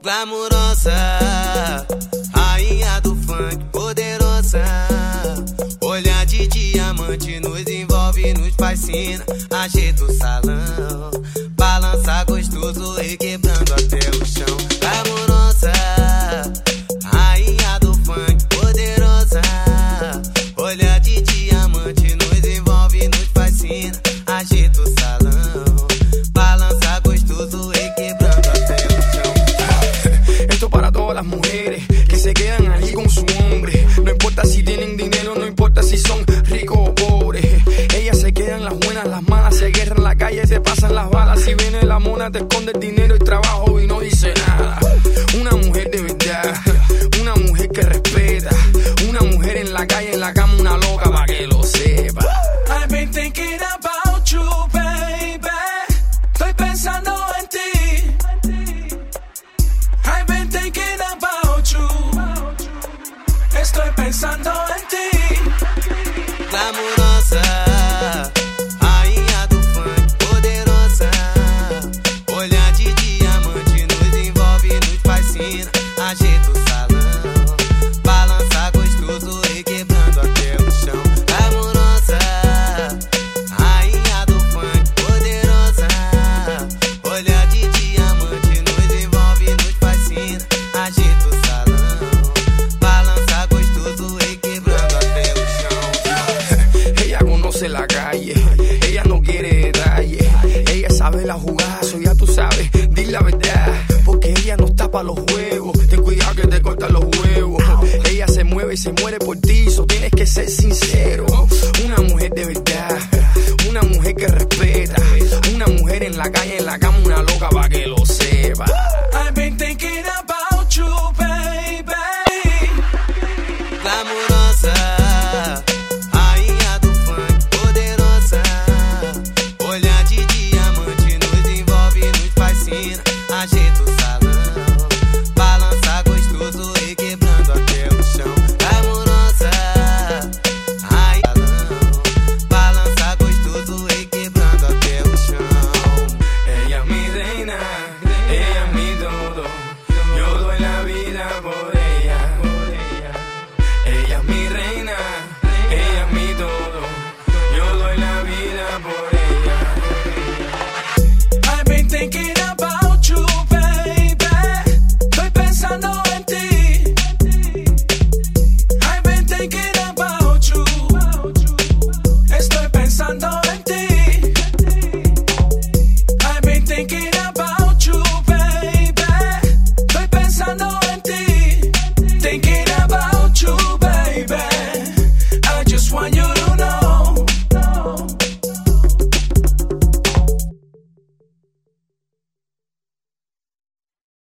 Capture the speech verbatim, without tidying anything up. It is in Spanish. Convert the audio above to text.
Glamurosa, rainha do funk, poderosa. Olhar de diamante nos envolve, nos fascina. Ajeita o salão, balança gostoso, requebrando até o chão. Glamurosa, rainha do funk, poderosa. Olhar de diamante nos envolve, nos fascina. Ajeita o salão, balança gostoso, requebrando até o chão. Esto para todas las mujeres que se quedan ahí con su hombre. No importa si tienen dinero, no importa si son ricos o pobres. Ellas se quedan las buenas, las malas, se guerran en la calle, se pasan las balas. Si viene la mona, te esconde el dinero, el trabajo y no dice nada. Una mujer de verdad, una mujer que respeta. Una mujer en la calle, en la cama, una loca pa' que lo sepa. I've been thinking about you, baby. Estoy pensando en ti. I've been thinking about you. Estoy pensando en ti. Glamurosa, rainha do funk, poderosa. Olhar de diamante nos envolve, nos fascina. Ajeita o salão, balança gostoso, requebrando até o chão. Glamurosa, rainha do funk, poderosa. Olhar de diamante nos envolve, nos fascina. Ajeita o salão, balança gostoso, requebrando até o chão. Ella conoce la calle, ella no quiere detalles. Ella sabe la jugada, eso ya tú sabes, di la verdad. Porque ella no está pa' los juegos, ten cuidado que te cortan los huevos. Ella se mueve y se muere por ti, so tienes que ser sincero. Una mujer de verdad, una mujer que respeta. Una mujer en la calle, en la cama, una loca pa' que lo sepa. I've been thinking about you, baby. Glamurosa, rainha do funk, poderosa. Olhar de diamante nos envolve, nos fascina. Ajeita o